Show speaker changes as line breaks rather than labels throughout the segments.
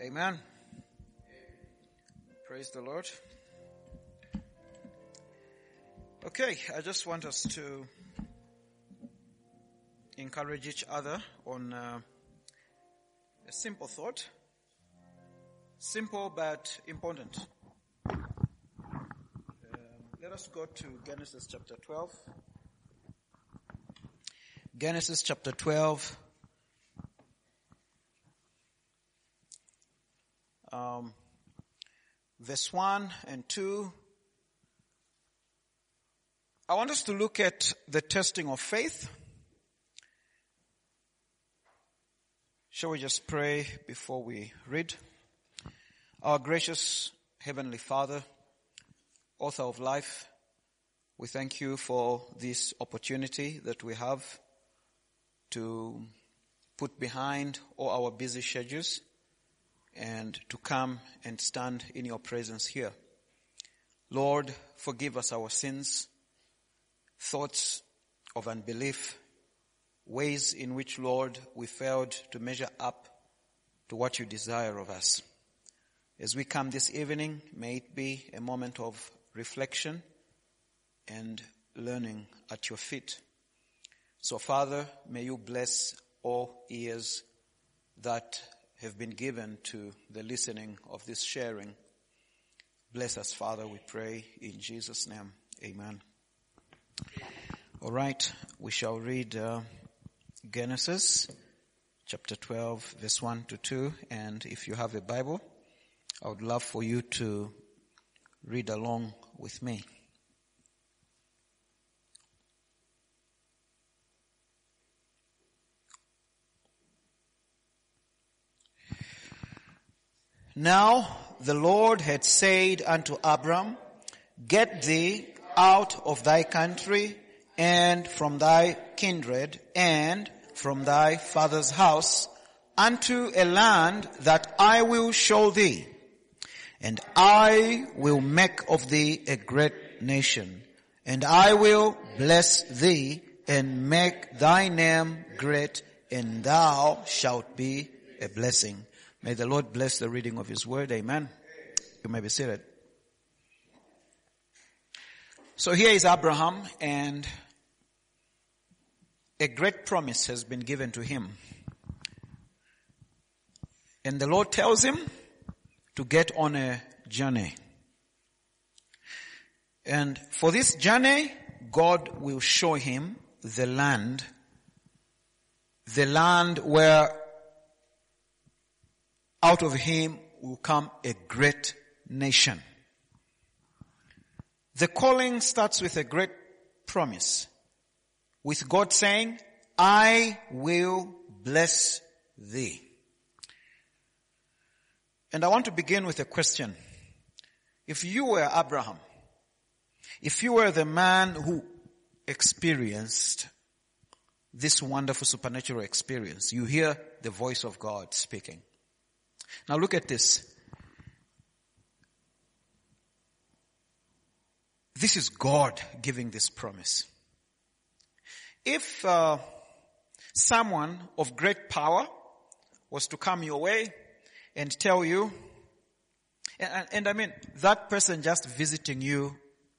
Amen. Praise the Lord. Okay, I just want us to encourage each other on a simple thought. Simple but important. Let us go to Genesis chapter 12. Genesis chapter 12. Verse 1 and 2. I want us to look at the testing of faith. Shall we just pray before we read? Our gracious Heavenly Father, author of life, we thank you for this opportunity that we have to put behind all our busy schedules and to come and stand in your presence here. Lord, forgive us our sins, thoughts of unbelief, ways in which, Lord, we failed to measure up to what you desire of us. As we come this evening, may it be a moment of reflection and learning at your feet. So, Father, may you bless all ears that have been given to the listening of this sharing. Bless us, Father, we pray in Jesus' name. Amen. All right, we shall read Genesis chapter 12, verse 1 to 2. And if you have a Bible, I would love for you to read along with me. Now the Lord had said unto Abram, Get thee out of thy country and from thy kindred and from thy father's house unto a land that I will show thee. And I will make of thee a great nation, and I will bless thee and make thy name great, and thou shalt be a blessing. May the Lord bless the reading of his word. Amen. You may be seated. So here is Abraham, and a great promise has been given to him. And the Lord tells him to get on a journey. And for this journey, God will show him the land where out of him will come a great nation. The calling starts with a great promise, with God saying, I will bless thee. And I want to begin with a question. If you were Abraham, if you were the man who experienced this wonderful supernatural experience, you hear the voice of God speaking. Now look at this. This is God giving this promise. If someone of great power was to come your way and tell you, and I mean, that person just visiting you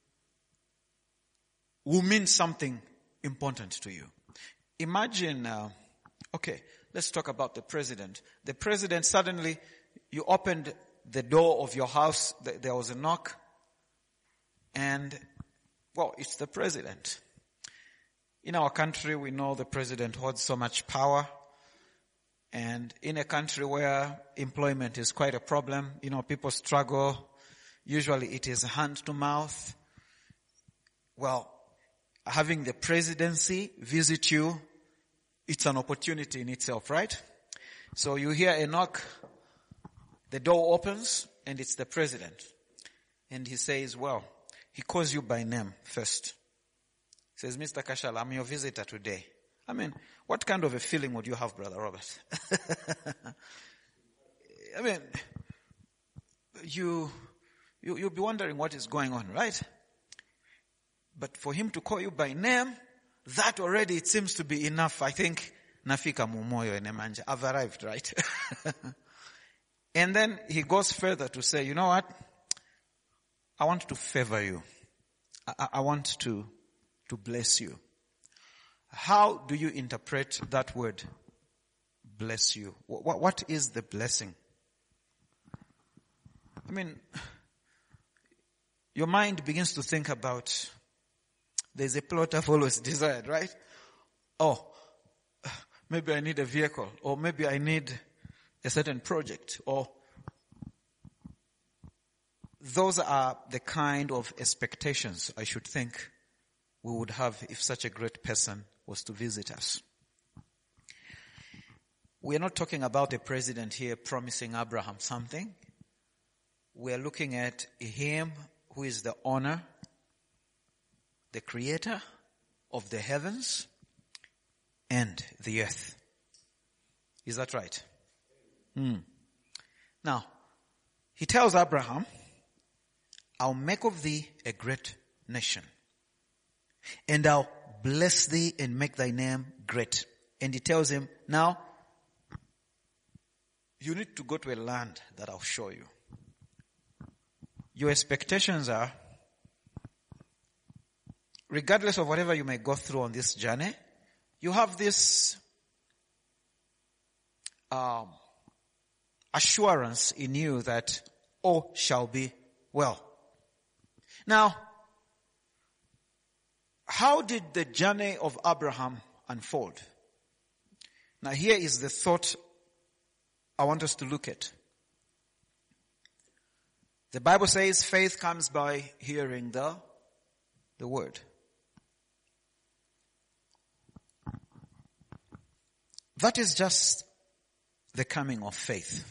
will mean something important to you. Imagine, okay, let's talk about the president. The president, suddenly, you opened the door of your house, there was a knock, and, well, it's the president. In our country, we know the president holds so much power, and in a country where employment is quite a problem, people struggle. Usually it is hand to mouth. Well, having the presidency visit you, it's an opportunity in itself, right? So you hear a knock, the door opens, and it's the president. And he says, well, he calls you by name first. He says, Mr. Kashal, I'm your visitor today. I mean, what kind of a feeling would you have, Brother Robert? I mean, you'll be wondering what is going on, right? But for him to call you by name, that already, it seems to be enough. I think, Nafika Mumoyo Enemanja, I've arrived, right? And then he goes further to say, you know what? I want to favor you. I want to bless you. How do you interpret that word, bless you? What is the blessing? I mean, your mind begins to think about, there's a plot I've always desired, right? Oh, maybe I need a vehicle, or maybe I need a certain project, or those are the kind of expectations I should think we would have if such a great person was to visit us. We are not talking about a president here promising Abraham something. We are looking at him who is the owner, the creator of the heavens and the earth. Is that right? Now, he tells Abraham, I'll make of thee a great nation, and I'll bless thee and make thy name great. And he tells him, now, you need to go to a land that I'll show you. Your expectations are, regardless of whatever you may go through on this journey, you have this assurance in you that all shall be well. Now, how did the journey of Abraham unfold? Now here is the thought I want us to look at. The Bible says faith comes by hearing the word. That is just the coming of faith.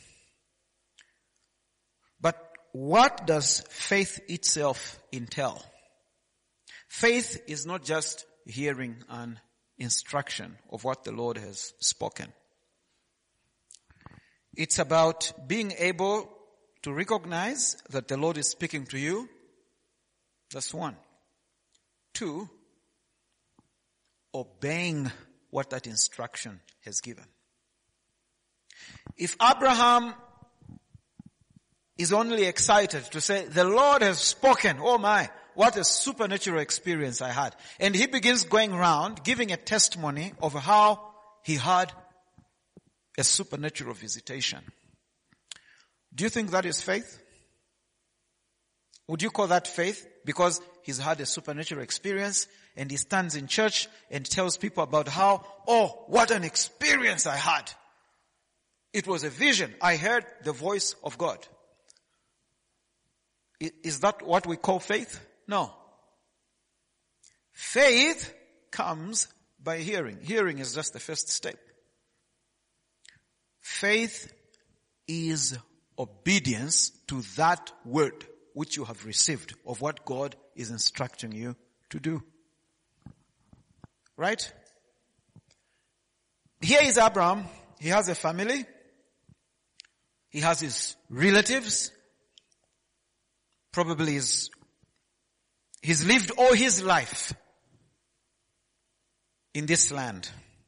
But what does faith itself entail? Faith is not just hearing an instruction of what the Lord has spoken. It's about being able to recognize that the Lord is speaking to you. That's one. Two, obeying what that instruction has given. If Abraham is only excited to say, the Lord has spoken, oh my, what a supernatural experience I had. And he begins going around giving a testimony of how he had a supernatural visitation. Do you think that is faith? Would you call that faith? Because he's had a supernatural experience and he stands in church and tells people about how, oh, what an experience I had. It was a vision. I heard the voice of God. Is that what we call faith? No. Faith comes by hearing. Hearing is just the first step. Faith is obedience to that word which you have received of what God is instructing you to do. Right? Here is Abraham. He has a family. He has his relatives. Probably he's lived all his life in this land.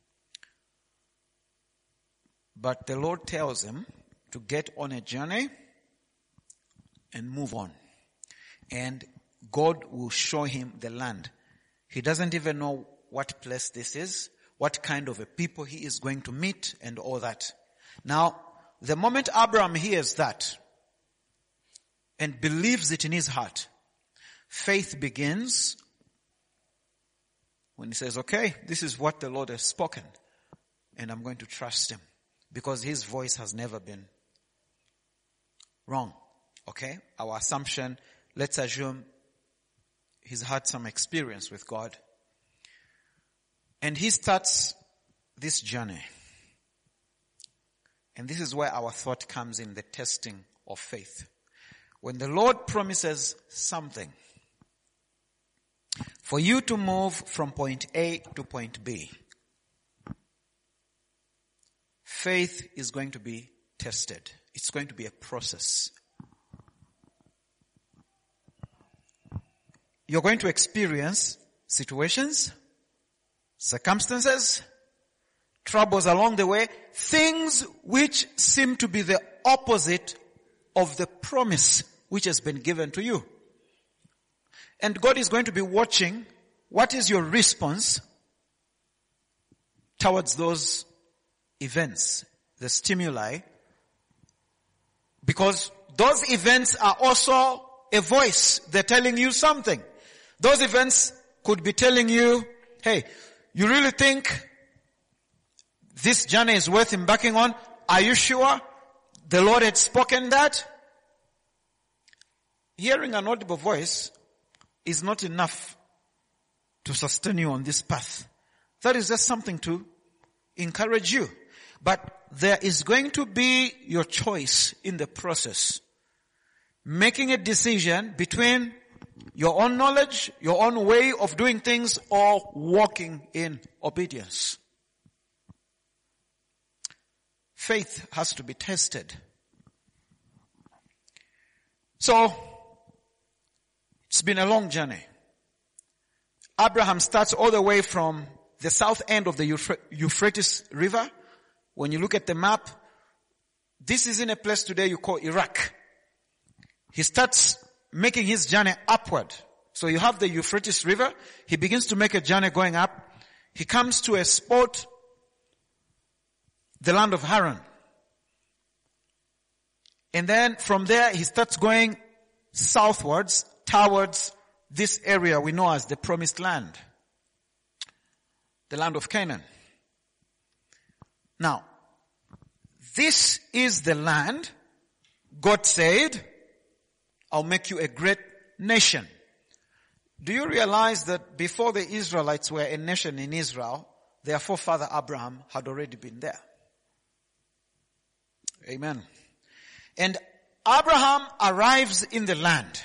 But the Lord tells him to get on a journey and move on. And God will show him the land. He doesn't even know what place this is, what kind of a people he is going to meet and all that. Now, the moment Abraham hears that and believes it in his heart, faith begins when he says, okay, this is what the Lord has spoken and I'm going to trust him because his voice has never been wrong. Okay? Our assumption, let's assume he's had some experience with God. And he starts this journey. And this is where our thought comes in, the testing of faith. When the Lord promises something, for you to move from point A to point B, faith is going to be tested. It's going to be a process. You're going to experience situations, circumstances, troubles along the way, things which seem to be the opposite of the promise which has been given to you. And God is going to be watching what is your response towards those events, the stimuli, because those events are also a voice. They're telling you something. Those events could be telling you, hey, you really think this journey is worth embarking on? Are you sure the Lord had spoken that? Hearing an audible voice is not enough to sustain you on this path. That is just something to encourage you. But there is going to be your choice in the process. Making a decision between your own knowledge, your own way of doing things, or walking in obedience. Faith has to be tested. So, it's been a long journey. Abraham starts all the way from the south end of the Euphrates River. When you look at the map, this is in a place today you call Iraq. He starts making his journey upward. So you have the Euphrates River. He begins to make a journey going up. He comes to a spot, the land of Haran. And then from there he starts going southwards towards this area we know as the Promised Land, the land of Canaan. Now, this is the land God said, I'll make you a great nation. Do you realize that before the Israelites were a nation in Israel, their forefather Abraham had already been there? Amen. And Abraham arrives in the land.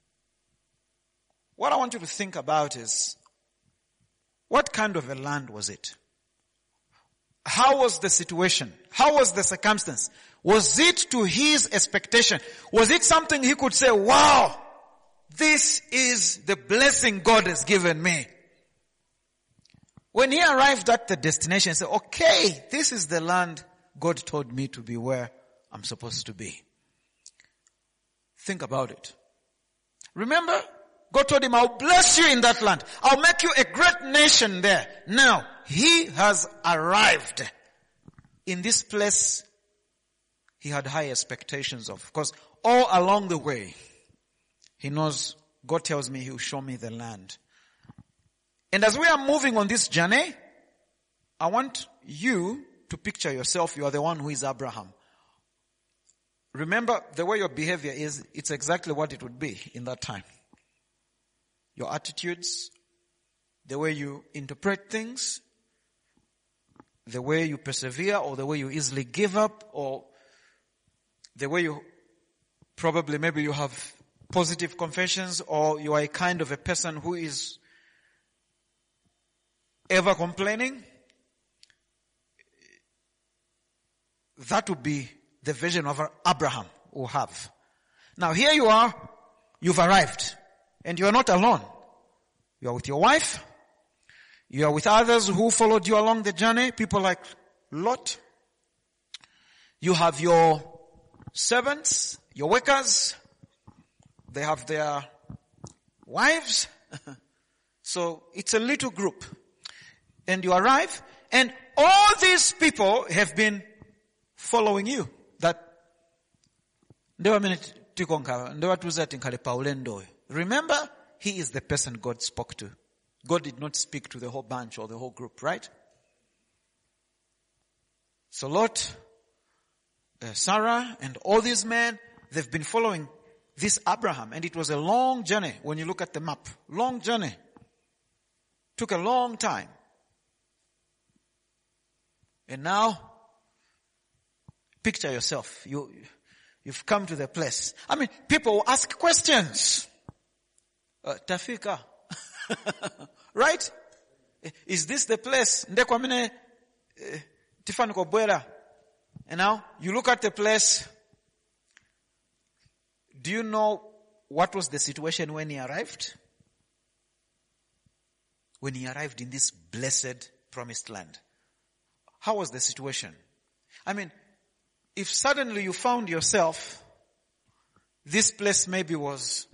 What I want you to think about is, what kind of a land was it? How was the situation? How was the circumstance? Was it to his expectation? Was it something he could say, wow, this is the blessing God has given me? When he arrived at the destination, he said, okay, this is the land God told me to be where I'm supposed to be. Think about it. Remember, God told him, I'll bless you in that land. I'll make you a great nation there. Now, he has arrived in this place he had high expectations of. Because all along the way, he knows, God tells me he will show me the land. And as we are moving on this journey, I want you to picture yourself, you are the one who is Abraham. Remember, the way your behavior is, it's exactly what it would be in that time. Your attitudes, the way you interpret things, the way you persevere, or the way you easily give up, or the way you probably maybe you have positive confessions, or you are a kind of a person who is ever complaining. That would be the vision of Abraham will have. Now here you are, you've arrived, and you are not alone. You are with your wife, you are with others who followed you along the journey, people like Lot. You have your servants, your workers, they have their wives. So it's a little group. And you arrive, and all these people have been following you. Remember, he is the person God spoke to. God did not speak to the whole bunch or the whole group, right? So Lot, Sarah, and all these men, they've been following this Abraham. And it was a long journey when you look at the map. Long journey. Took a long time. And now, picture yourself. You've come to the place. I mean, people will ask questions. Tafika. Right? Is this the place? And now, you look at the place. Do you know what was the situation when he arrived? When he arrived in this blessed promised land. How was the situation? I mean, if suddenly you found yourself, this place maybe was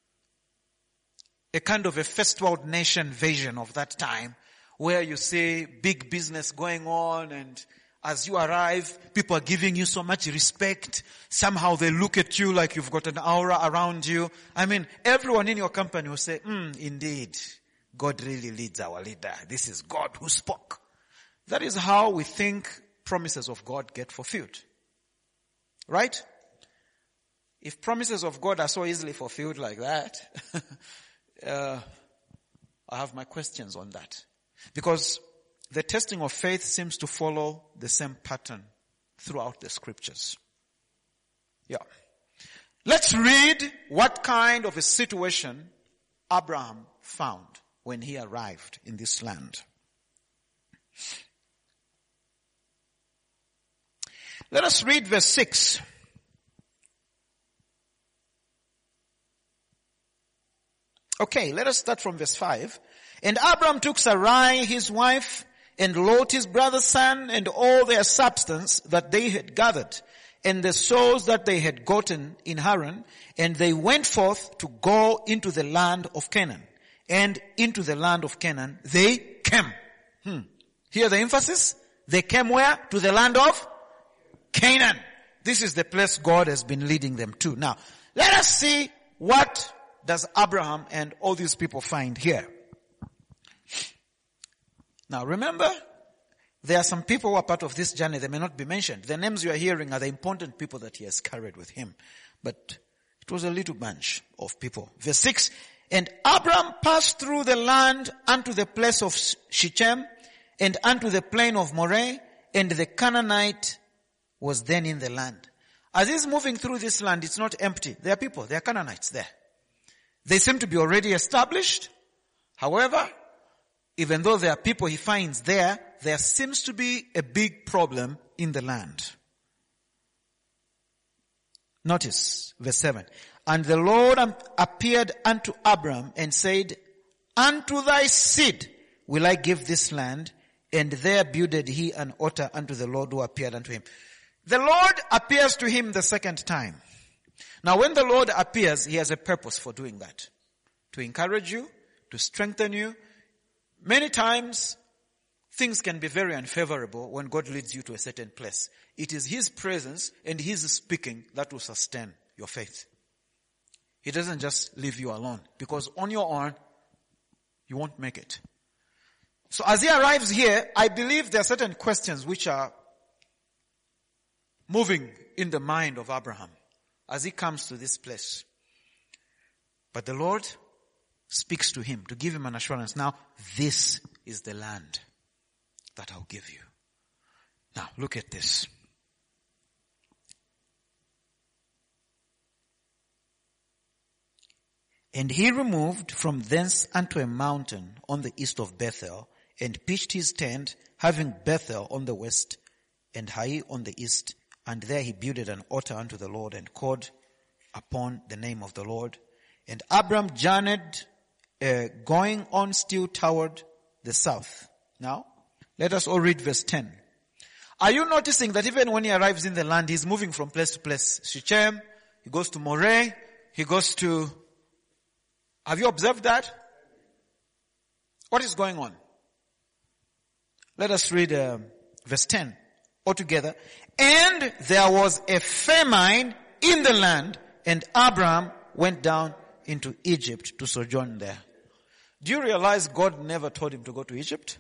a kind of a first world nation vision of that time, where you see big business going on, and as you arrive, people are giving you so much respect. Somehow they look at you like you've got an aura around you. I mean, everyone in your company will say, indeed, God really leads our leader. This is God who spoke. That is how we think promises of God get fulfilled. Right? If promises of God are so easily fulfilled like that, I have my questions on that. Because the testing of faith seems to follow the same pattern throughout the scriptures. Yeah. Let's read what kind of a situation Abraham found when he arrived in this land. Let us read verse 6. Okay, let us start from verse 5. And Abram took Sarai his wife, and Lot his brother's son, and all their substance that they had gathered, and the souls that they had gotten in Haran, and they went forth to go into the land of Canaan. And into the land of Canaan they came. Hear the emphasis? They came where? To the land of Canaan. This is the place God has been leading them to. Now, let us see what does Abraham and all these people find here. Now remember, there are some people who are part of this journey. They may not be mentioned. The names you are hearing are the important people that he has carried with him. But it was a little bunch of people. Verse 6, and Abram passed through the land unto the place of Shechem, and unto the plain of Moreh, and the Canaanite was then in the land. As he's moving through this land, it's not empty. There are people, there are Canaanites there. They seem to be already established. However, even though there are people he finds there, there seems to be a big problem in the land. Notice verse 7. And the Lord appeared unto Abram and said, unto thy seed will I give this land. And there builded he an altar unto the Lord who appeared unto him. The Lord appears to him the second time. Now when the Lord appears, he has a purpose for doing that. To encourage you, to strengthen you. Many times, things can be very unfavorable when God leads you to a certain place. It is his presence and his speaking that will sustain your faith. He doesn't just leave you alone, because on your own, you won't make it. So as he arrives here, I believe there are certain questions which are moving in the mind of Abraham as he comes to this place. But the Lord speaks to him to give him an assurance. Now, this is the land that I'll give you. Now, look at this. And he removed from thence unto a mountain on the east of Bethel, and pitched his tent, having Bethel on the west, and Hai on the east. And there he builded an altar unto the Lord, and called upon the name of the Lord. And Abram journeyed, going on still toward the south. Now, let us all read verse 10. Are you noticing that even when he arrives in the land, he's moving from place to place? Shechem, he goes to Moreh, he goes to... Have you observed that? What is going on? Let us read verse 10 altogether. And there was a famine in the land, and Abram went down into Egypt to sojourn there. Do you realize God never told him to go to Egypt?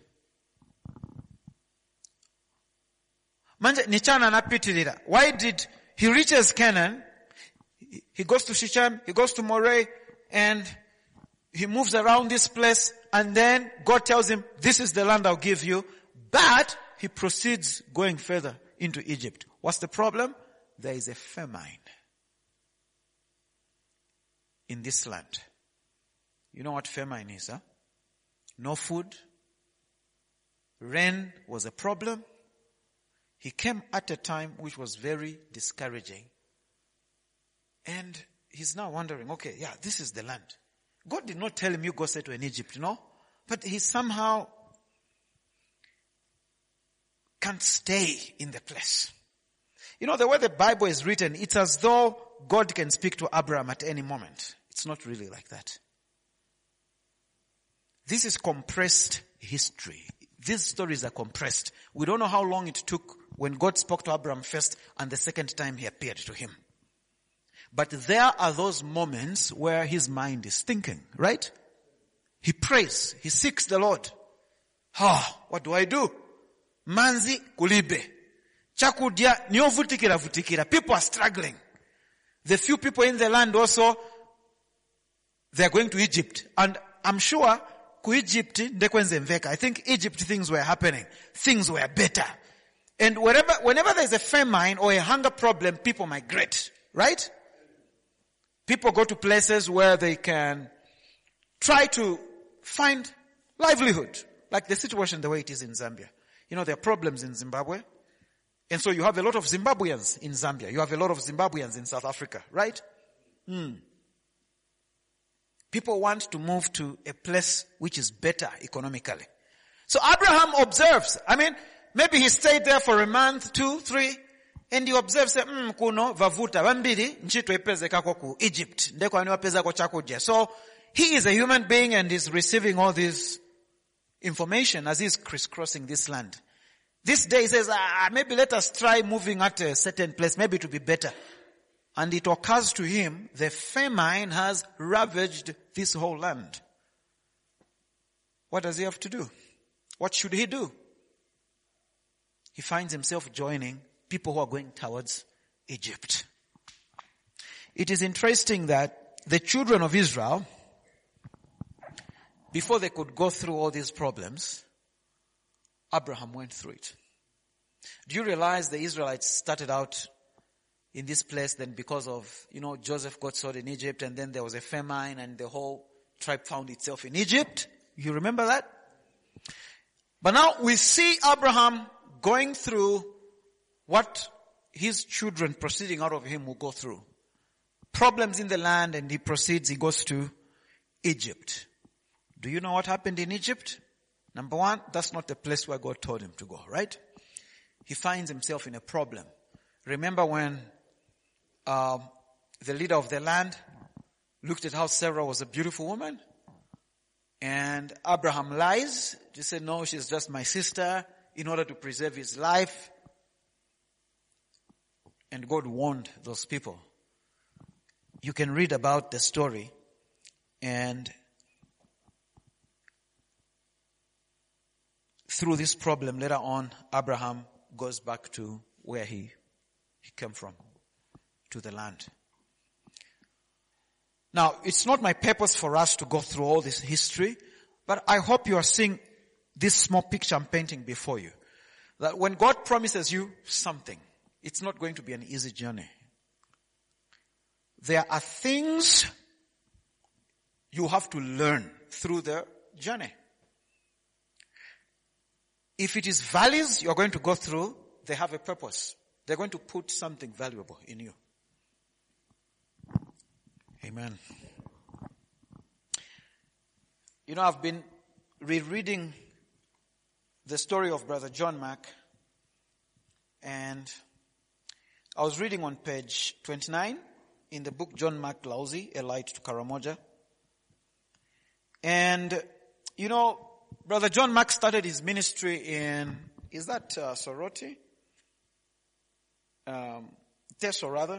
Why did he reaches Canaan? He goes to Shechem, he goes to Moreh, and he moves around this place, and then God tells him, this is the land I'll give you. But he proceeds going further into Egypt. What's the problem? There is a famine in this land. You know what famine is, huh? No food. Rain was a problem. He came at a time which was very discouraging. And he's now wondering, okay, yeah, this is the land. God did not tell him, you go settle in Egypt, no? But he somehow can't stay in the place. You know, the way the Bible is written, it's as though God can speak to Abraham at any moment. It's not really like that. This is compressed history. These stories are compressed. We don't know how long it took when God spoke to Abraham first and the second time he appeared to him. But there are those moments where his mind is thinking, right? He prays. He seeks the Lord. What do I do? Manzi kulibe. Chakudya niovutikira vutikira. People are struggling. The few people in the land also, they are going to Egypt. And I'm sure Egypt, I think Egypt things were happening. Things were better. And whenever there's a famine or a hunger problem, people migrate, right? People go to places where they can try to find livelihood. Like the situation the way it is in Zambia. You know, there are problems in Zimbabwe. And so you have a lot of Zimbabweans in Zambia. You have a lot of Zimbabweans in South Africa, right? People want to move to a place which is better economically. So Abraham observes. I mean, maybe he stayed there for a month, 2, 3, and he observes, kuno vavuta vambiri nchito ipezekako ku Egypt. Ndeko aniwapezako chakudya. So he is a human being and is receiving all this information as he's crisscrossing this land. This day he says, maybe let us try moving at a certain place. Maybe it will be better. And it occurs to him, the famine has ravaged this whole land. What does he have to do? What should he do? He finds himself joining people who are going towards Egypt. It is interesting that the children of Israel, before they could go through all these problems, Abraham went through it. Do you realize the Israelites started out in this place then because of, Joseph got sold in Egypt and then there was a famine and the whole tribe found itself in Egypt? You remember that? But now we see Abraham going through what his children proceeding out of him will go through. Problems in the land, and he goes to Egypt. Do you know what happened in Egypt? Number one, that's not the place where God told him to go, right? He finds himself in a problem. Remember when the leader of the land looked at how Sarah was a beautiful woman? And Abraham lies. He said, no, she's just my sister, in order to preserve his life. And God warned those people. You can read about the story, and through this problem later on, Abraham goes back to where he came from, to the land. Now, it's not my purpose for us to go through all this history, but I hope you are seeing this small picture I'm painting before you. That when God promises you something, it's not going to be an easy journey. There are things you have to learn through the journey. If it is valleys you're going to go through, they have a purpose. They're going to put something valuable in you. Amen. I've been rereading the story of Brother John Mark, and I was reading on page 29 in the book John Mark Lauzi, A Light to Karamoja. And, Brother John Mark started his ministry in, is that Soroti? Teso rather.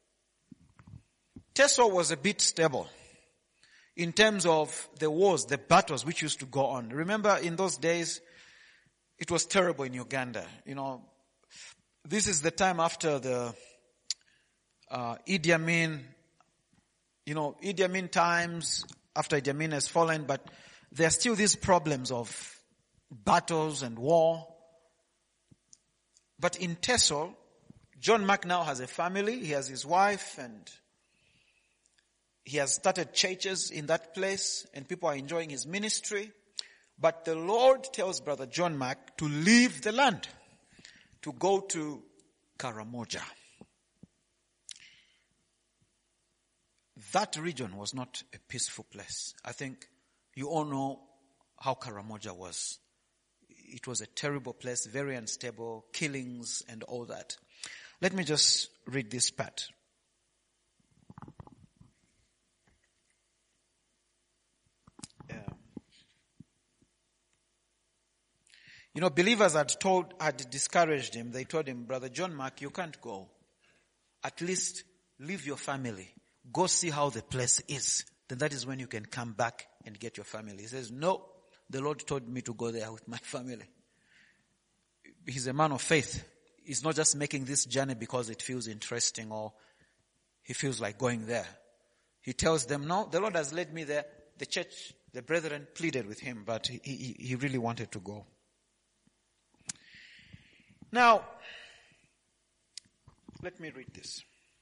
Teso was a bit stable in terms of the wars, the battles which used to go on. Remember in those days, it was terrible in Uganda. This is the time after the Idi Amin, Idi Amin times, after Idi Amin has fallen, but there are still these problems of battles and war. But in Teso, John Mark now has a family, he has his wife, and he has started churches in that place, and people are enjoying his ministry. But the Lord tells Brother John Mark to leave the land, to go to Karamoja. That region was not a peaceful place. I think you all know how Karamoja was. It was a terrible place, very unstable, killings and all that. Let me just read this part. You know, believers had discouraged him. They told him, Brother John Mark, you can't go. At least leave your family. Go see how the place is. Then that is when you can come back and get your family. He says, no, the Lord told me to go there with my family. He's a man of faith. He's not just making this journey because it feels interesting or he feels like going there. He tells them, no, the Lord has led me there. The church, the brethren pleaded with him, but he really wanted to go. Now, let me read this.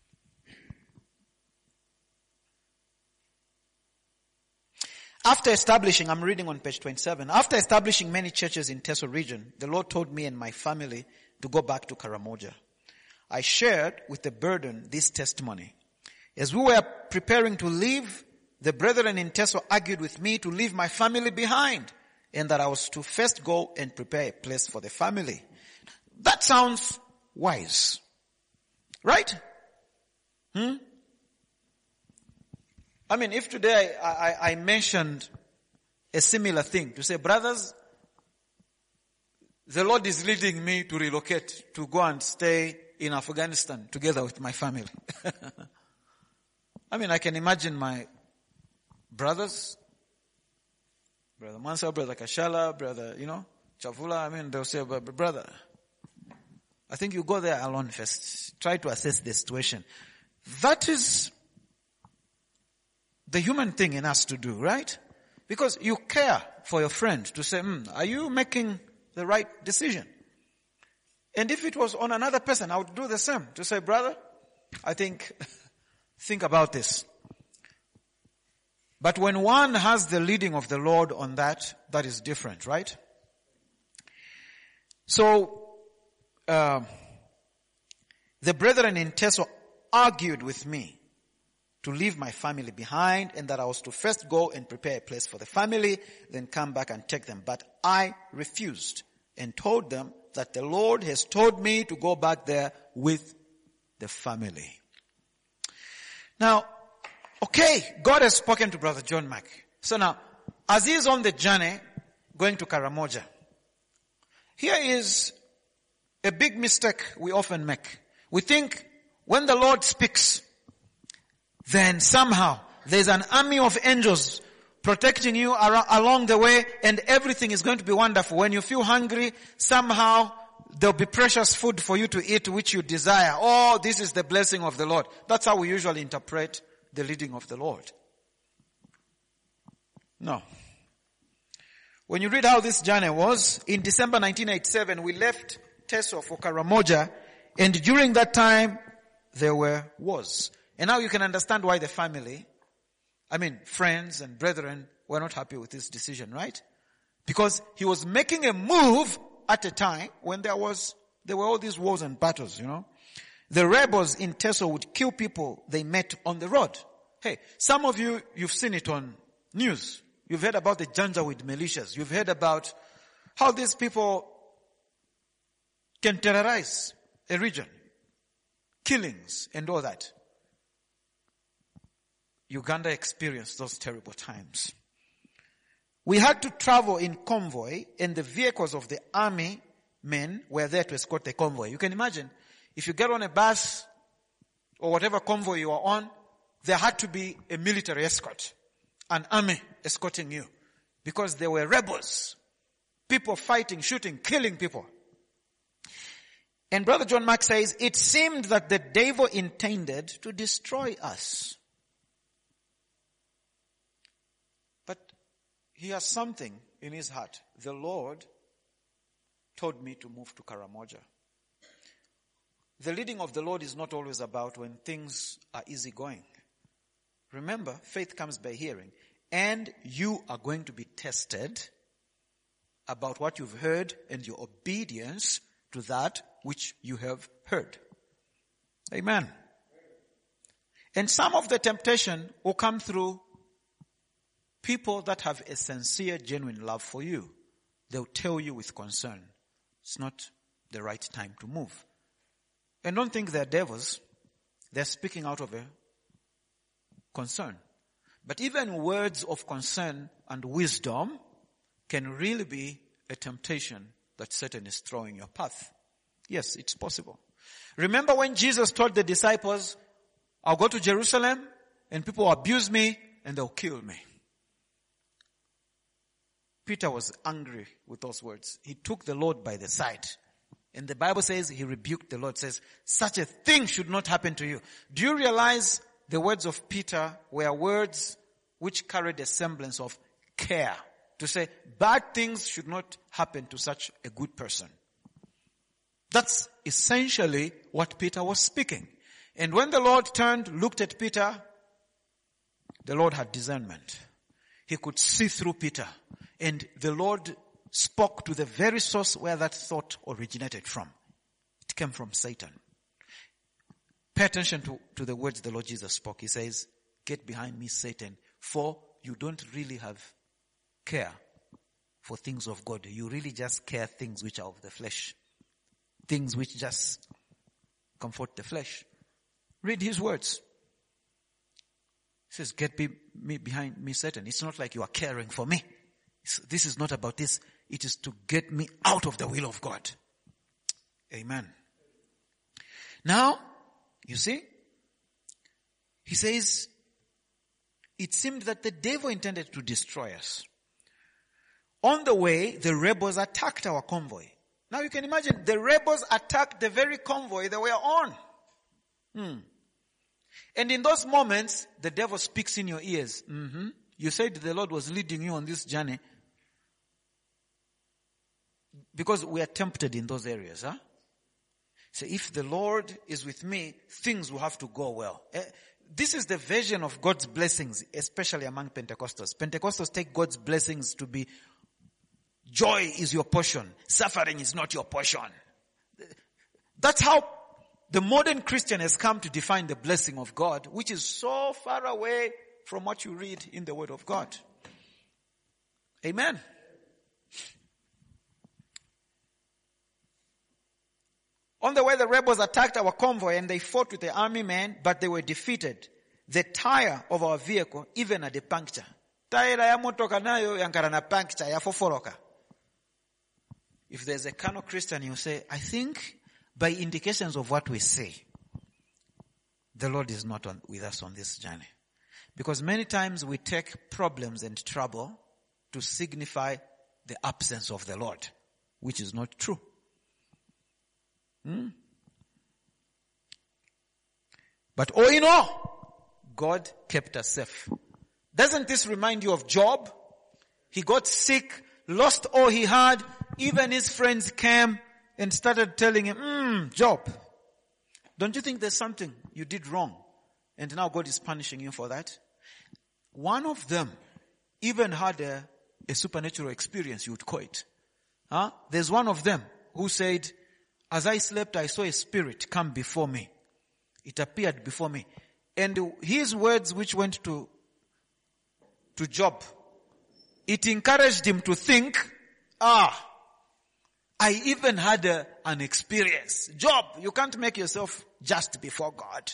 After establishing, I'm reading on page 27, after establishing many churches in Teso region, the Lord told me and my family to go back to Karamoja. I shared with the burden this testimony. As we were preparing to leave, the brethren in Teso argued with me to leave my family behind and that I was to first go and prepare a place for the family. That sounds wise. Right? I mean, if today I mentioned a similar thing, to say, brothers, the Lord is leading me to relocate, to go and stay in Afghanistan together with my family. I mean, I can imagine my brothers, Brother Mansa, Brother Kashala, Brother, Chavula, I mean, they'll say, brother, I think you go there alone first. Try to assess the situation. That is the human thing in us to do, right? Because you care for your friend to say, are you making the right decision? And if it was on another person, I would do the same. To say, brother, I think about this. But when one has the leading of the Lord on that is different, right? So, the brethren in Teso argued with me to leave my family behind and that I was to first go and prepare a place for the family, then come back and take them. But I refused and told them that the Lord has told me to go back there with the family. Now, okay, God has spoken to Brother John Mark. So now, as he is on the journey going to Karamoja, here is a big mistake we often make. We think when the Lord speaks, then somehow there's an army of angels protecting you along the way and everything is going to be wonderful. When you feel hungry, somehow there'll be precious food for you to eat which you desire. Oh, this is the blessing of the Lord. That's how we usually interpret the leading of the Lord. No. When you read how this journey was, in December 1987, we left Teso for Karamoja, and during that time, there were wars. And now you can understand why the family, friends and brethren were not happy with this decision, right? Because he was making a move at a time when there were all these wars and battles, The rebels in Teso would kill people they met on the road. Hey, some of you've seen it on news. You've heard about the Janjaweed militias. You've heard about how these people can terrorize a region. Killings and all that. Uganda experienced those terrible times. We had to travel in convoy and the vehicles of the army men were there to escort the convoy. You can imagine, if you get on a bus or whatever convoy you are on, there had to be a military escort, an army escorting you. Because there were rebels, people fighting, shooting, killing people. And Brother John Mark says, it seemed that the devil intended to destroy us. But he has something in his heart. The Lord told me to move to Karamoja. The leading of the Lord is not always about when things are easy going. Remember, faith comes by hearing. And you are going to be tested about what you've heard and your obedience to that which you have heard. Amen. And some of the temptation will come through people that have a sincere, genuine love for you. They'll tell you with concern, it's not the right time to move. And don't think they're devils. They're speaking out of a concern. But even words of concern and wisdom can really be a temptation that Satan is throwing your path. Yes, it's possible. Remember when Jesus told the disciples, I'll go to Jerusalem and people will abuse me and they'll kill me. Peter was angry with those words. He took the Lord by the side. And the Bible says he rebuked the Lord, says, such a thing should not happen to you. Do you realize the words of Peter were words which carried a semblance of care? To say, bad things should not happen to such a good person. That's essentially what Peter was speaking. And when the Lord turned, looked at Peter, the Lord had discernment. He could see through Peter. And the Lord spoke to the very source where that thought originated from. It came from Satan. Pay attention to the words the Lord Jesus spoke. He says, get behind me, Satan, for you don't really have care for things of God. You really just care things which are of the flesh. Things which just comfort the flesh. Read his words. He says, get behind me, Satan. It's not like you are caring for me. This is not about this. It is to get me out of the will of God. Amen. Now, you see, he says, it seemed that the devil intended to destroy us. On the way, the rebels attacked our convoy. Now you can imagine, the rebels attacked the very convoy they were on. And in those moments, the devil speaks in your ears. You said the Lord was leading you on this journey. Because we are tempted in those areas. So if the Lord is with me, things will have to go well. This is the version of God's blessings, especially among Pentecostals. Pentecostals take God's blessings to be, joy is your portion. Suffering is not your portion. That's how the modern Christian has come to define the blessing of God, which is so far away from what you read in the Word of God. Amen. On the way, the rebels attacked our convoy and they fought with the army men, but they were defeated. The tire of our vehicle even had a puncture. Tire ya motoka nayo yankara na puncture ya foforoka. If there's a carnal Christian, you say, I think by indications of what we say, the Lord is not with us on this journey. Because many times we take problems and trouble to signify the absence of the Lord, which is not true. But all in all, God kept us safe. Doesn't this remind you of Job? He got sick, lost all he had. Even his friends came and started telling him, Job, don't you think there's something you did wrong? And now God is punishing you for that. One of them even had a supernatural experience, you would call it. There's one of them who said, as I slept, I saw a spirit come before me. It appeared before me. And his words which went to Job, it encouraged him to think, I even had an experience. Job, you can't make yourself just before God.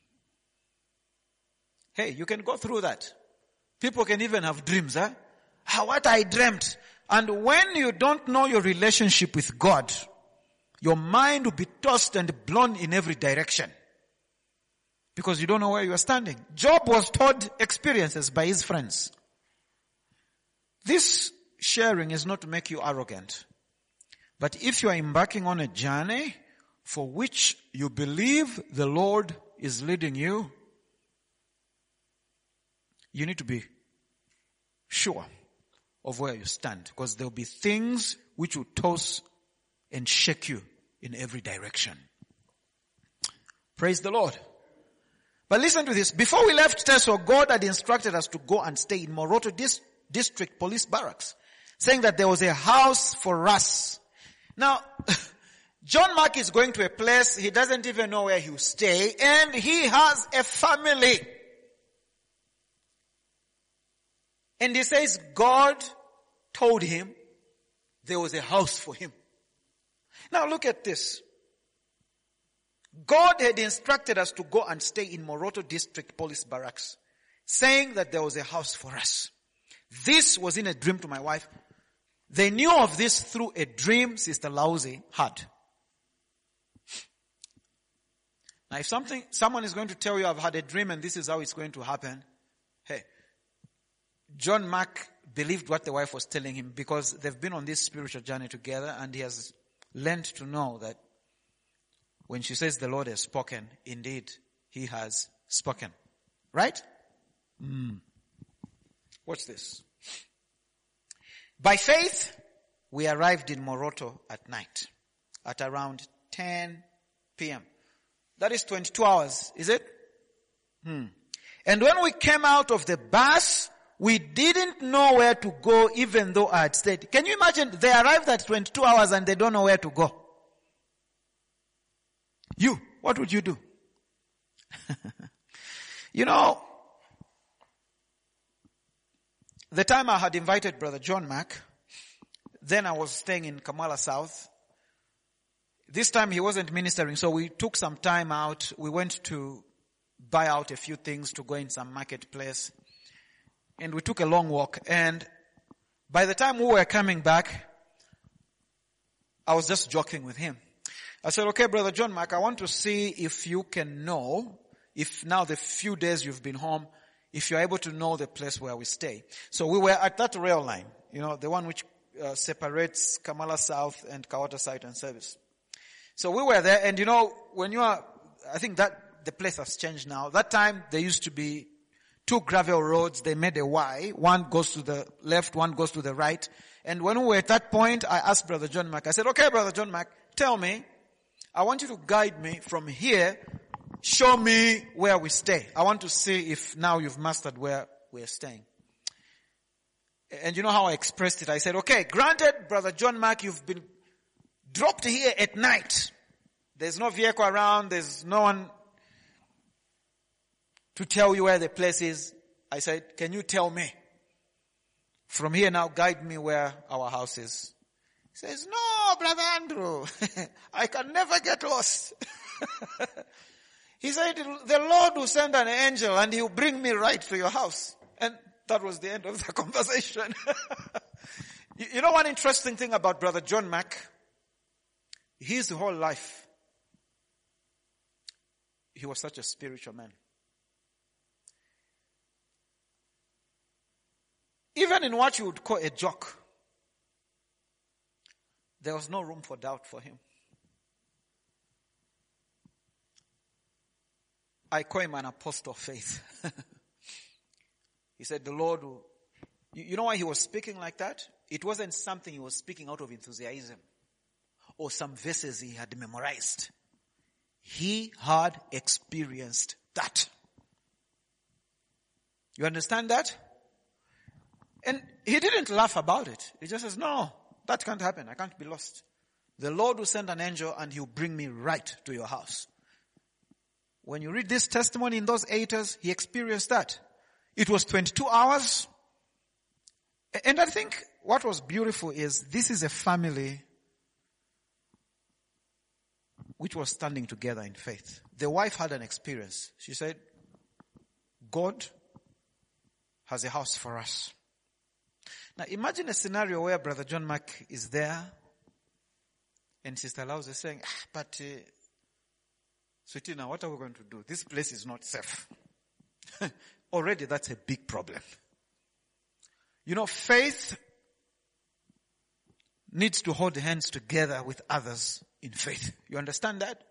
Hey, you can go through that. People can even have dreams, what I dreamt. And when you don't know your relationship with God, your mind will be tossed and blown in every direction. Because you don't know where you are standing. Job was told experiences by his friends. This sharing is not to make you arrogant. But if you are embarking on a journey for which you believe the Lord is leading you, you need to be sure of where you stand. Because there will be things which will toss and shake you in every direction. Praise the Lord. But listen to this. Before we left Teso, God had instructed us to go and stay in Moroto District Police Barracks, saying that there was a house for us. Now, John Mark is going to a place, he doesn't even know where he will stay, and he has a family. And he says God told him there was a house for him. Now look at this. God had instructed us to go and stay in Moroto District Police Barracks, saying that there was a house for us. This was in a dream to my wife. They knew of this through a dream Sister Lausi had. Now if someone is going to tell you, I've had a dream and this is how it's going to happen, hey, John Mark believed what the wife was telling him because they've been on this spiritual journey together, and he has learned to know that when she says the Lord has spoken, indeed, he has spoken. Right? Watch this. By faith, we arrived in Moroto at night at around 10 p.m. That is 22 hours, is it? And when we came out of the bus, we didn't know where to go even though I had stayed. Can you imagine? They arrived at 22 hours and they don't know where to go. You, what would you do? You know, the time I had invited Brother John Mark, then I was staying in Kamala South. This time he wasn't ministering, so we took some time out. We went to buy out a few things to go in some marketplace. And we took a long walk. And by the time we were coming back, I was just joking with him. I said, okay, Brother John Mark, I want to see if you can know, if now the few days you've been home, if you're able to know the place where we stay. So we were at that rail line, you know, the one which separates Kamala South and Kawata Site and Service. So we were there, and you know, when you are, I think that the place has changed now. That time there used to be 2 gravel roads. They made a Y. One goes to the left, one goes to the right. And when we were at that point, I asked Brother John Mark, I said, okay, Brother John Mark, tell me, I want you to guide me from here. Show me where we stay. I want to see if now you've mastered where we're staying. And you know how I expressed it? I said, okay, granted, Brother John Mark, you've been dropped here at night. There's no vehicle around. There's no one to tell you where the place is. I said, can you tell me? From here now, guide me where our house is. He says, no, Brother Andrew, I can never get lost. He said, the Lord will send an angel and he will bring me right to your house. And that was the end of the conversation. You know one interesting thing about Brother John Mark? His whole life, he was such a spiritual man. Even in what you would call a joke, there was no room for doubt for him. I call him an apostle of faith. He said the Lord will... You know why he was speaking like that? It wasn't something he was speaking out of enthusiasm or some verses he had memorized. He had experienced that. You understand that? And he didn't laugh about it. He just says, no, that can't happen. I can't be lost. The Lord will send an angel and he'll bring me right to your house. When you read this testimony in those 8 years, he experienced that. It was 22 hours. And I think what was beautiful is this is a family which was standing together in faith. The wife had an experience. She said, God has a house for us. Now imagine a scenario where Brother John Mark is there and Sister Laus is saying, but sweetie, now what are we going to do? This place is not safe. Already that's a big problem. You know, faith needs to hold hands together with others in faith. You understand that?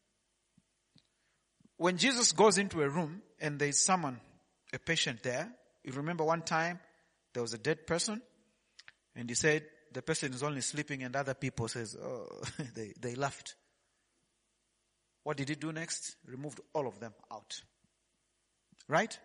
When Jesus goes into a room and there is someone, a patient there, you remember one time there was a dead person and he said the person is only sleeping, and other people says, oh, they laughed. What did he do next? Removed all of them out. Right?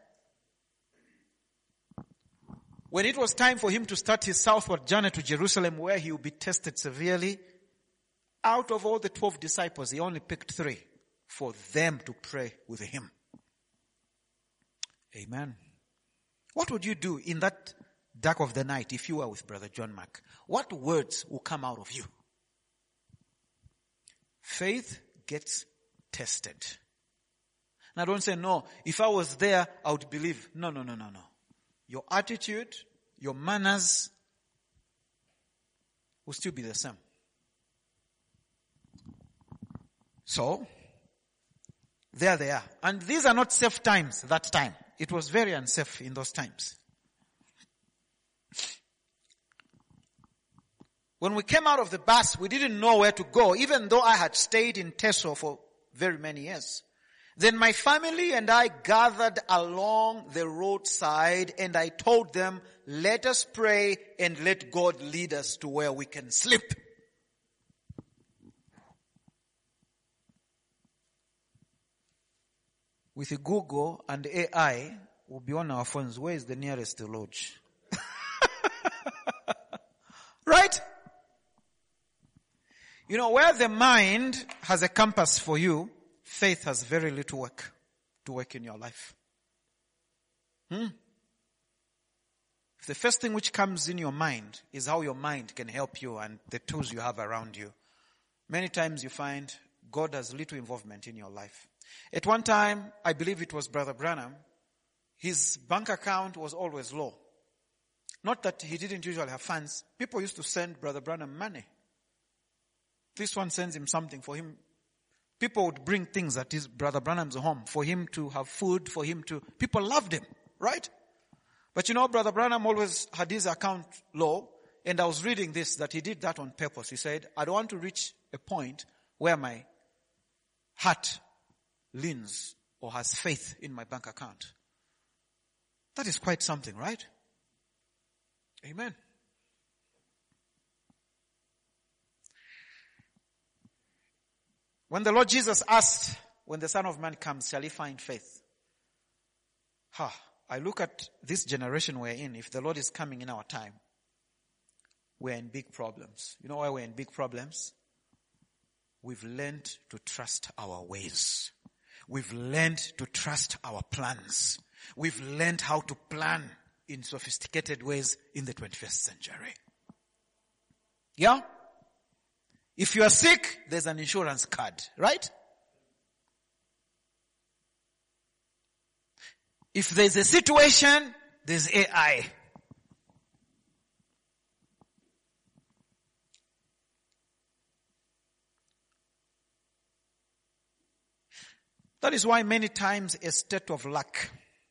When it was time for him to start his southward journey to Jerusalem where he would be tested severely, out of all the 12 disciples, he only picked 3 for them to pray with him. Amen. What would you do in that dark of the night if you were with Brother John Mark? What words will come out of you? Faith gets tested. Now don't say, no, if I was there, I would believe. No. Your attitude, your manners will still be the same. So, there they are. And these are not safe times that time. It was very unsafe in those times. When we came out of the bus, we didn't know where to go, even though I had stayed in Teso for very many years. Then my family and I gathered along the roadside and I told them, let us pray and let God lead us to where we can sleep. With Google and AI, we'll be on our phones. Where is the nearest lodge? Right? You know, where the mind has a compass for you, faith has very little work to work in your life. If the first thing which comes in your mind is how your mind can help you and the tools you have around you, many times you find God has little involvement in your life. At one time, I believe it was Brother Branham, his bank account was always low. Not that he didn't usually have funds. People used to send Brother Branham money. This one sends him something for him. People would bring things at his Brother Branham's home for him to have food, people loved him, right? But you know, Brother Branham always had his account low, and I was reading this, that he did that on purpose. He said, I don't want to reach a point where my heart leans or has faith in my bank account. That is quite something, right? Amen. When the Lord Jesus asked, when the Son of Man comes, shall he find faith? I look at this generation we're in. If the Lord is coming in our time, we're in big problems. You know why we're in big problems? We've learned to trust our ways. We've learned to trust our plans. We've learned how to plan in sophisticated ways in the 21st century. Yeah? If you are sick, there's an insurance card, right? If there's a situation, there's AI. That is why many times a state of lack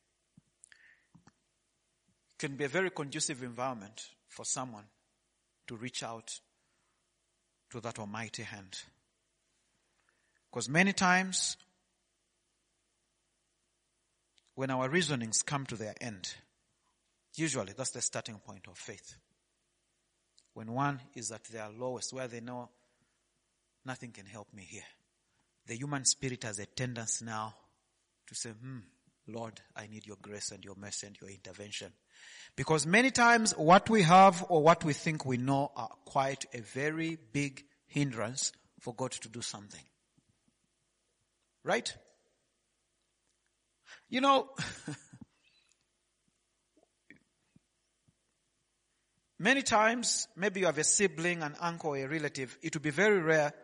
can be a very conducive environment for someone to reach out to that almighty hand. Because many times, when our reasonings come to their end, usually that's the starting point of faith. When one is at their lowest, where they know nothing can help me here, the human spirit has a tendency now to say, Lord, I need your grace and your mercy and your intervention. Because many times what we have or what we think we know are quite a very big hindrance for God to do something. Right? You know, many times, maybe you have a sibling, an uncle, or a relative. It would be very rare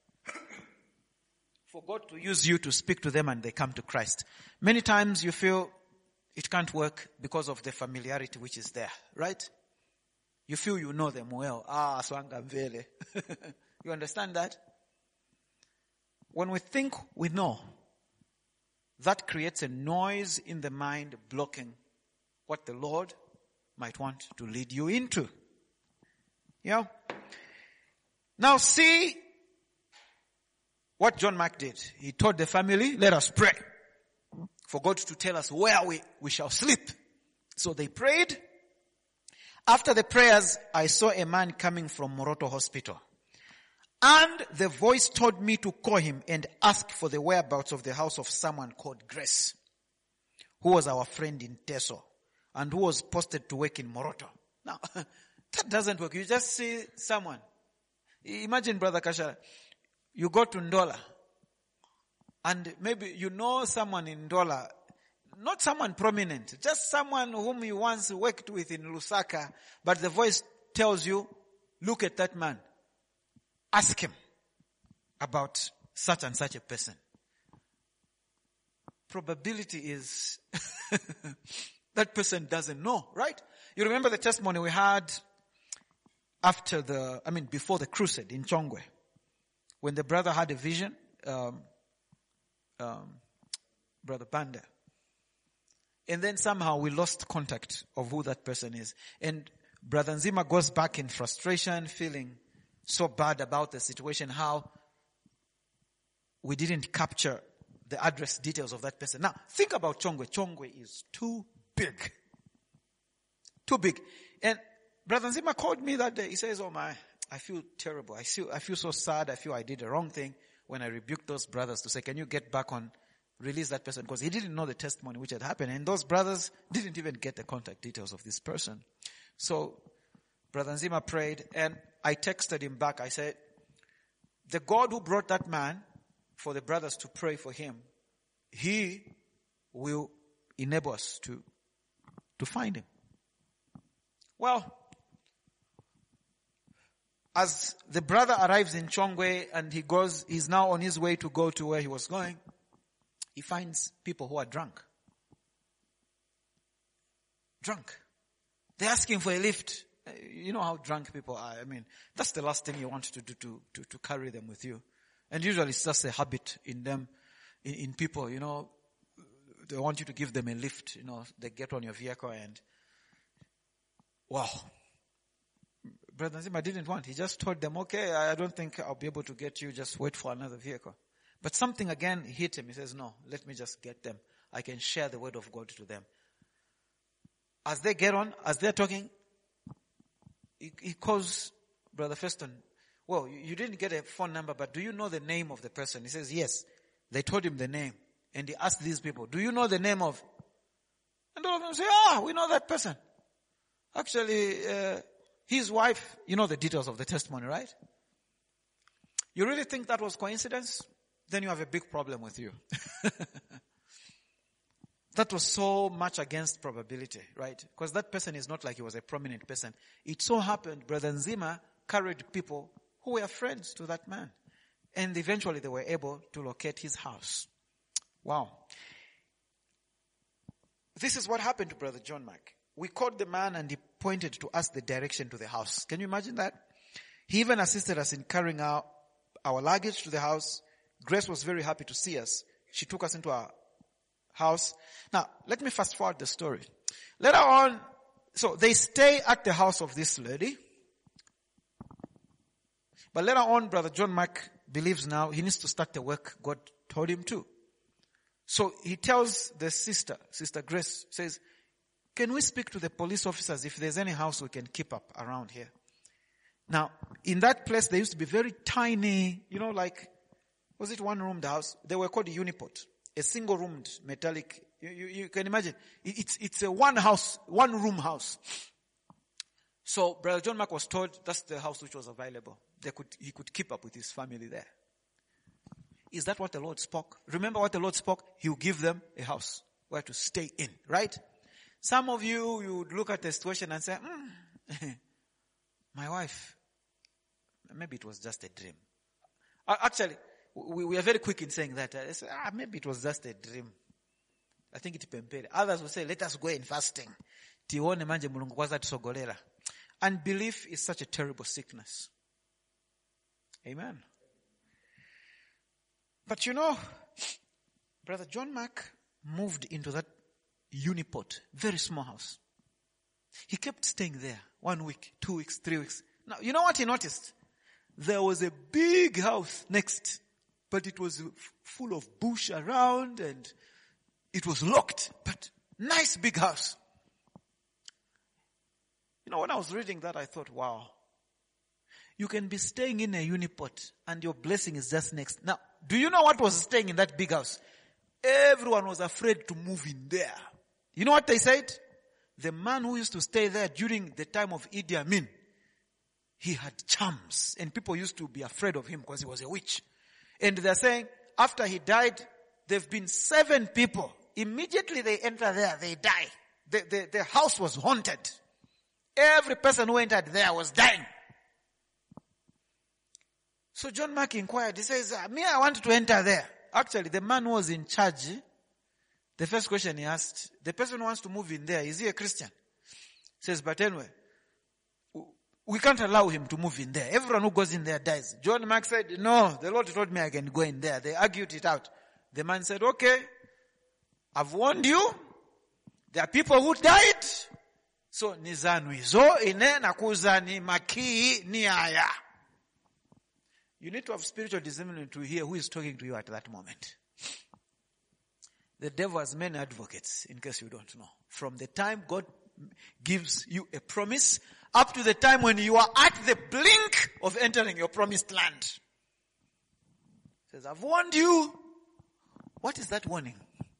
for God to use you to speak to them and they come to Christ. Many times you feel it can't work because of the familiarity which is there, right? You feel you know them well. Swangavele. You understand that? When we think we know, that creates a noise in the mind blocking what the Lord might want to lead you into. Yeah. Now see what John Mark did. He told the family, let us pray for God to tell us where we shall sleep. So they prayed. After the prayers, I saw a man coming from Moroto Hospital. And the voice told me to call him and ask for the whereabouts of the house of someone called Grace, who was our friend in Teso and who was posted to work in Moroto. Now, that doesn't work. You just see someone. Imagine, Brother Kasha, you go to Ndola and maybe you know someone in Ndola, not someone prominent, just someone whom you once worked with in Lusaka, but the voice tells you, look at that man. Ask him about such and such a person. probability is that person doesn't know, right? You remember the testimony we had before the crusade in Chongwe, when the brother had a vision, Brother Panda. And then somehow we lost contact of who that person is. And Brother Nzima goes back in frustration, feeling so bad about the situation, how we didn't capture the address details of that person. Now, think about Chongwe. Chongwe is too big. Too big. And Brother Nzima called me that day. He says, oh my, I feel terrible. I feel so sad. I feel I did the wrong thing when I rebuked those brothers to say, can you get back on, release that person? Because he didn't know the testimony which had happened. And those brothers didn't even get the contact details of this person. So Brother Nzima prayed, and I texted him back. I said, the God who brought that man for the brothers to pray for him, he will enable us to find him. Well, as the brother arrives in Chongwe and he's now on his way to go to where he was going, he finds people who are drunk. Drunk. They're asking for a lift. You know how drunk people are. I mean, that's the last thing you want to do to carry them with you. And usually it's just a habit in them, in people, you know. They want you to give them a lift, you know. They get on your vehicle and, wow. Brother Nzima didn't want. He just told them, okay, I don't think I'll be able to get you. Just wait for another vehicle. But something again hit him. He says, no, let me just get them. I can share the word of God to them. As they get on, as they're talking, he calls Brother Feston. Well, you didn't get a phone number, but do you know the name of the person? He says, yes. They told him the name. And he asked these people, do you know the name of? And all of them say, we know that person. Actually, his wife, you know the details of the testimony, right? You really think that was coincidence? Then you have a big problem with you. That was so much against probability, right? Because that person is not like he was a prominent person. It so happened Brother Nzima carried people who were friends to that man. And eventually they were able to locate his house. Wow. This is what happened to Brother John Mark. We called the man and he pointed to us the direction to the house. Can you imagine that? He even assisted us in carrying out our luggage to the house. Grace was very happy to see us. She took us into our house. Now, let me fast forward the story. Later on, so they stay at the house of this lady. But later on, Brother John Mark believes now he needs to start the work God told him to. So he tells the Sister Grace, says, can we speak to the police officers if there's any house we can keep up around here? Now, in that place, there used to be very tiny, you know, like, was it one-roomed house? They were called a unipot, a single-roomed metallic. You can imagine. It's a one-room house. So Brother John Mark was told that's the house which was available. He could keep up with his family there. Is that what the Lord spoke? Remember what the Lord spoke? He will give them a house where to stay in, right? Some of you would look at the situation and say, my wife, maybe it was just a dream. Actually, we are very quick in saying that. I say, maybe it was just a dream. I think it pempere. Others will say, let us go in fasting. Unbelief is such a terrible sickness. Amen. But you know, Brother John Mark moved into that unipot, very small house. He kept staying there 1 week, 2 weeks, 3 weeks. Now, you know what he noticed? There was a big house next, but it was full of bush around and it was locked, but nice big house. You know, when I was reading that, I thought, wow, you can be staying in a unipot and your blessing is just next. Now, do you know what was staying in that big house? Everyone was afraid to move in there. You know what they said? The man who used to stay there during the time of Idi Amin, he had charms and people used to be afraid of him because he was a witch. And they're saying, after he died, there have been 7 people. Immediately they enter there, they die. The house was haunted. Every person who entered there was dying. So John Mark inquired. He says, me, I want to enter there. Actually, the man who was in charge The first question he asked, the person who wants to move in there, is he a Christian? He says, but anyway, we can't allow him to move in there. Everyone who goes in there dies. John Mark said, no, the Lord told me I can go in there. They argued it out. The man said, okay, I've warned you. There are people who died. So, nizanu izo ine nakuza ni maki ni aya. You need to have spiritual discernment to hear who is talking to you at that moment. The devil has many advocates, in case you don't know. From the time God gives you a promise, up to the time when you are at the blink of entering your promised land. He says, I've warned you. What is that warning?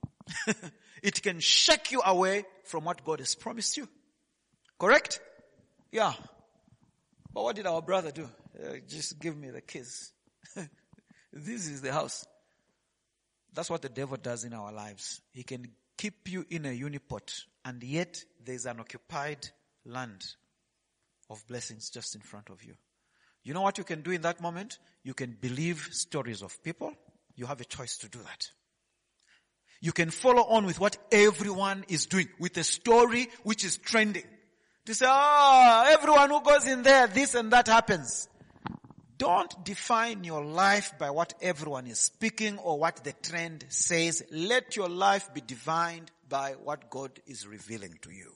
It can shake you away from what God has promised you. Correct? Yeah. But what did our brother do? Just give me the keys. This is the house. That's what the devil does in our lives. He can keep you in a unipot, and yet there's an occupied land of blessings just in front of you. You know what you can do in that moment? You can believe stories of people. You have a choice to do that. You can follow on with what everyone is doing, with a story which is trending. To say, everyone who goes in there, this and that happens. Don't define your life by what everyone is speaking or what the trend says. Let your life be defined by what God is revealing to you.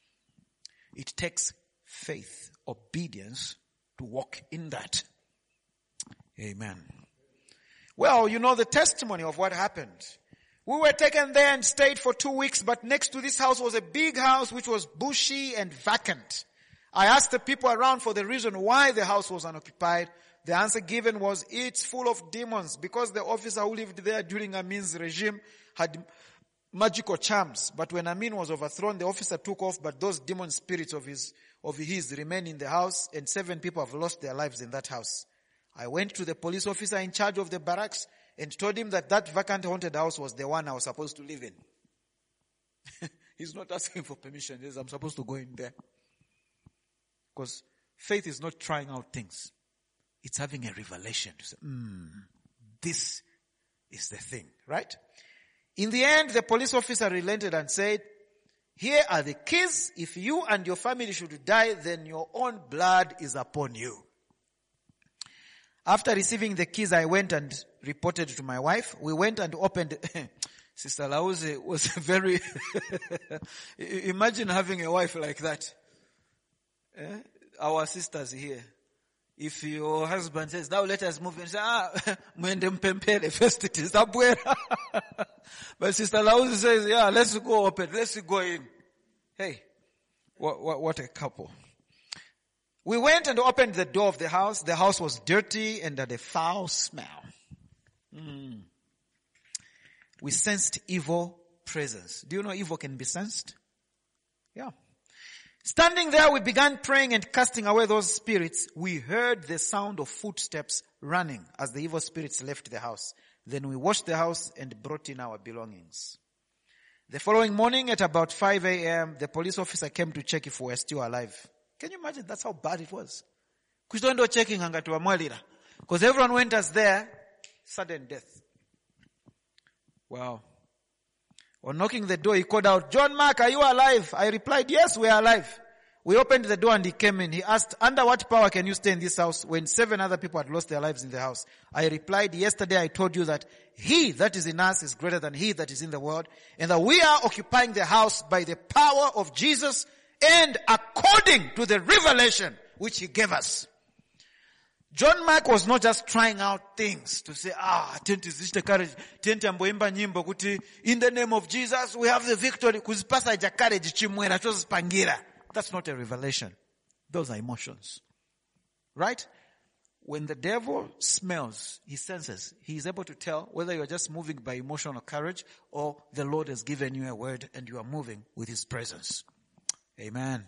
It takes faith, obedience to walk in that. Amen. Well, you know the testimony of what happened. We were taken there and stayed for 2 weeks, but next to this house was a big house which was bushy and vacant. I asked the people around for the reason why the house was unoccupied. The answer given was, it's full of demons, because the officer who lived there during Amin's regime had magical charms. But when Amin was overthrown, the officer took off, but those demon spirits of his remain in the house, and 7 people have lost their lives in that house. I went to the police officer in charge of the barracks and told him that vacant haunted house was the one I was supposed to live in. He's not asking for permission. He says, I'm supposed to go in there. Because faith is not trying out things. It's having a revelation to say, this is the thing, right? In the end, the police officer relented and said, here are the keys. If you and your family should die, then your own blood is upon you. After receiving the keys, I went and reported to my wife. We went and opened. Sister Lauze was very, imagine having a wife like that. Our sisters here. If your husband says, now let us move in, say, mwende mpempele, first it is abwera. But Sister Lauze says, yeah, let's go open, let's go in. Hey, what a couple. We went and opened the door of the house. The house was dirty and had a foul smell. We sensed evil presence. Do you know evil can be sensed? Yeah. Standing there, we began praying and casting away those spirits. We heard the sound of footsteps running as the evil spirits left the house. Then we washed the house and brought in our belongings. The following morning at about 5 a.m., the police officer came to check if we were still alive. Can you imagine? That's how bad it was. Kushtondo checking hangatuwa mwalira. Because everyone went as there, sudden death. Wow. On knocking the door, he called out, John Mark, are you alive? I replied, yes, we are alive. We opened the door and he came in. He asked, under what power can you stay in this house when 7 other people had lost their lives in the house? I replied, yesterday I told you that he that is in us is greater than he that is in the world, and that we are occupying the house by the power of Jesus and according to the revelation which he gave us. John Mark was not just trying out things to say, tenti zishite courage, tenti amboimba nyimbo kuti, in the name of Jesus, we have the victory, kuzipasa ija courage chimwera, chozispangira. That's not a revelation. Those are emotions. Right? When the devil smells, he senses, he is able to tell whether you're just moving by emotional courage or the Lord has given you a word and you are moving with his presence. Amen.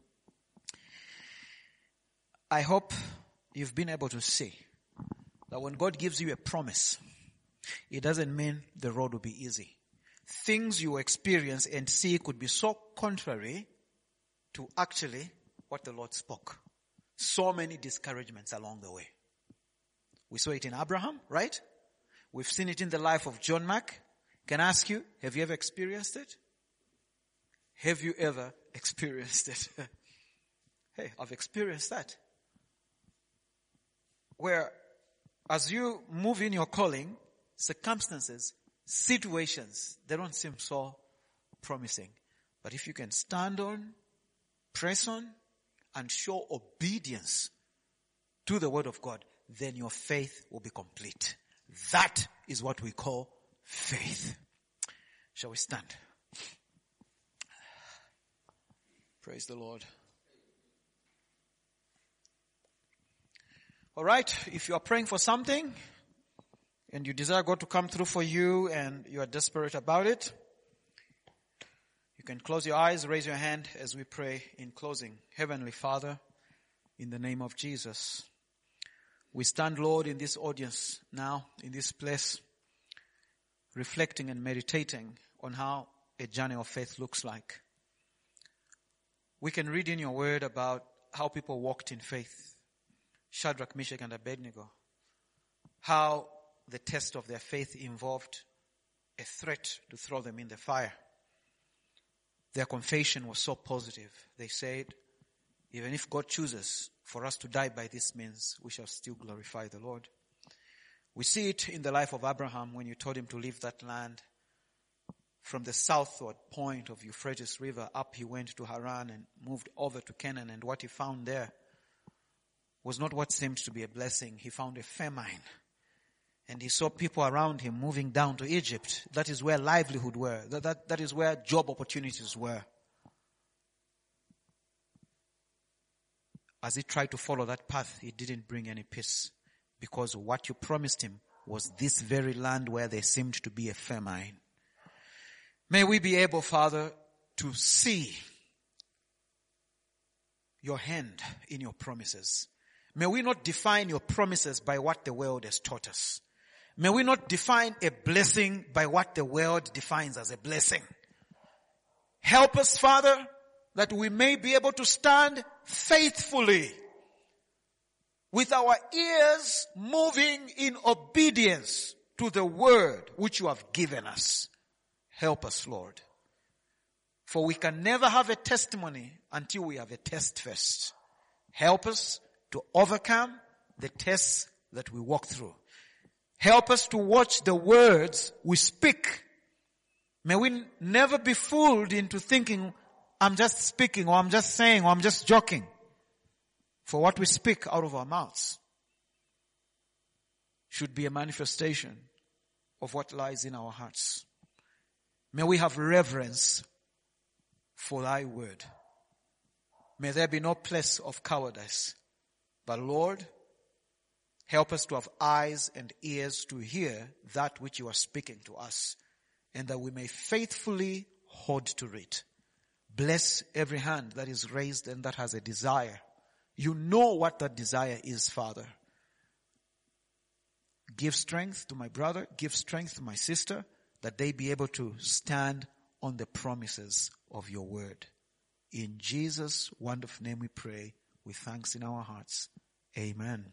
I hope you've been able to see that when God gives you a promise, it doesn't mean the road will be easy. Things you experience and see could be so contrary to actually what the Lord spoke. So many discouragements along the way. We saw it in Abraham, right? We've seen it in the life of John Mark. Can I ask you, have you ever experienced it? Have you ever experienced it? Hey, I've experienced that. Where as you move in your calling, circumstances, situations, they don't seem so promising. But if you can stand on, press on, and show obedience to the word of God, then your faith will be complete. That is what we call faith. Shall we stand? Praise the Lord. All right, if you are praying for something and you desire God to come through for you and you are desperate about it, you can close your eyes, raise your hand as we pray in closing. Heavenly Father, in the name of Jesus, we stand, Lord, in this audience now, in this place, reflecting and meditating on how a journey of faith looks like. We can read in your word about how people walked in faith. Shadrach, Meshach, and Abednego. How the test of their faith involved a threat to throw them in the fire. Their confession was so positive. They said, even if God chooses for us to die by this means, we shall still glorify the Lord. We see it in the life of Abraham when you told him to leave that land. From the southward point of Euphrates River up he went to Haran and moved over to Canaan, and what he found there was not what seemed to be a blessing. He found a famine. And he saw people around him moving down to Egypt. That is where livelihood were. That is where job opportunities were. As he tried to follow that path, it didn't bring any peace. Because what you promised him was this very land where there seemed to be a famine. May we be able, Father, to see your hand in your promises. May we not define your promises by what the world has taught us. May we not define a blessing by what the world defines as a blessing. Help us, Father, that we may be able to stand faithfully with our ears moving in obedience to the word which you have given us. Help us, Lord. For we can never have a testimony until we have a test first. Help us to overcome the tests that we walk through. Help us to watch the words we speak. May we never be fooled into thinking, I'm just speaking, or I'm just saying, or I'm just joking. For what we speak out of our mouths should be a manifestation of what lies in our hearts. May we have reverence for thy word. May there be no place of cowardice. But Lord, help us to have eyes and ears to hear that which you are speaking to us, and that we may faithfully hold to it. Bless every hand that is raised and that has a desire. You know what that desire is, Father. Give strength to my brother, give strength to my sister, that they be able to stand on the promises of your word. In Jesus' wonderful name we pray, with thanks in our hearts. Amen.